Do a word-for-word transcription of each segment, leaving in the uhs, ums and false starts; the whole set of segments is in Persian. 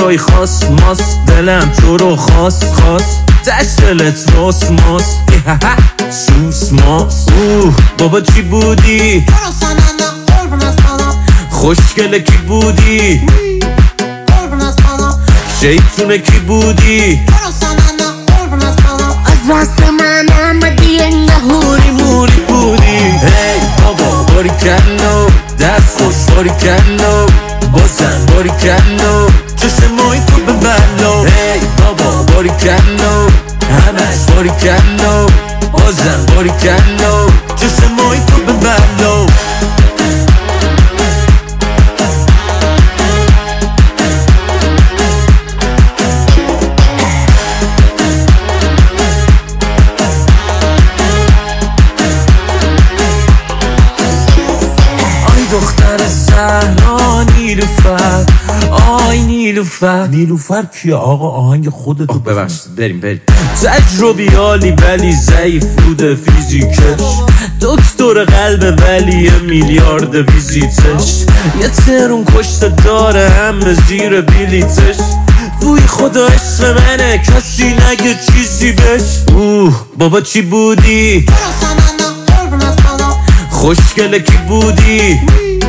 جای خاص ماست، دلم تو رو خواست خواست دشتلت راست ماست سوس ماست. اوه بابا چی بودی؟ خوشگله کی بودی؟ شیطونه کی بودی؟ از راست من آمدی نهوری موری بودی. هی بابا باری کنو دست خوش باری کنو بازن باری کنو چشمای تو به بلو. هی بابا باری کنو همش باری کنو بازن باری کنو چشمای تو به بلو. دختر زهرا نیلوفر آی نیلوفر. نیلوفر کیه آقا؟ آهنگ خودتو ببخشید بریم بریم. تجربیالی ولی ضعیف بوده فیزیکش، دکتر قلب ولی میلیارد ویزیتش، یه ترون کشته داره همه زیر بلیتش. وی خدا عشق منه کسی نگه چیزی بش. اوه بابا چی بودی؟ خوشگله کی بودی؟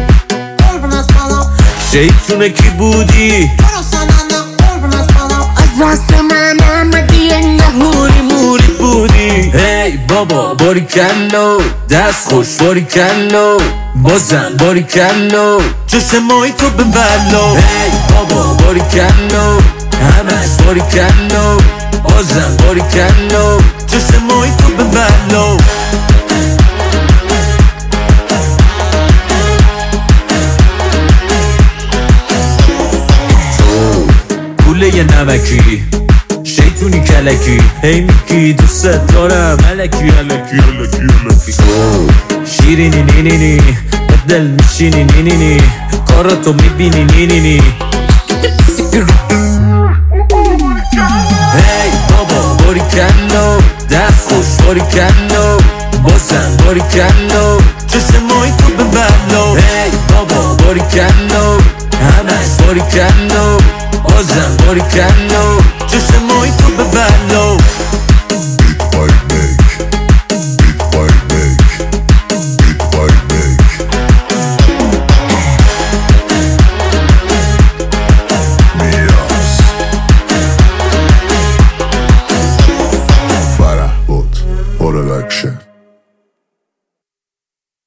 شیطونه کی بودی؟ از راست من آمدی نهوری موری بودی. هی بابا باری کنو دست خوش باری کنو بازن باری کنو چشمای تو به بلو. هی بابا باری کنو همش باری کنو بازن باری کنو چشمای تو به بلو. یه نمکی شیطونی کلکی هی میگی دوست دارم الکی الکی الکی الکی. شیرینی نینینی دل میشینی نینینی کاراتو میبینی نینینی. هی بابا باری کنو دست خوش باری کنو بازن باری کنو چشمای تو به بلو. هی بابا باری کنو همش باری کنو بازم باری کنو چشمای تو به بلو. فرح بود پروداکشن.